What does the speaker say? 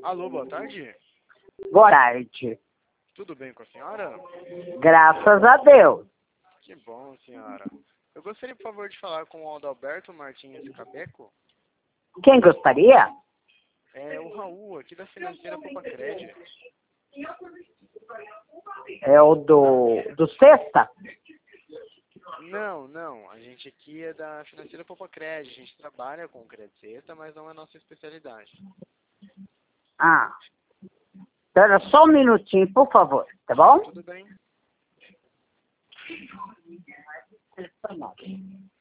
Alô, boa tarde. Boa tarde. Tudo bem com a senhora? Graças a Deus. Que bom, senhora. Eu gostaria, por favor, de falar com o Adalberto Martins Cabeco. Quem gostaria? É o Raul, aqui da financeira Popacred. É o do Sexta? Não. A gente aqui é da financeira Popacred. A gente trabalha com crédito cesta, mas não é nossa especialidade. Ah. Espera só um minutinho, por favor, tá bom? Tudo bem.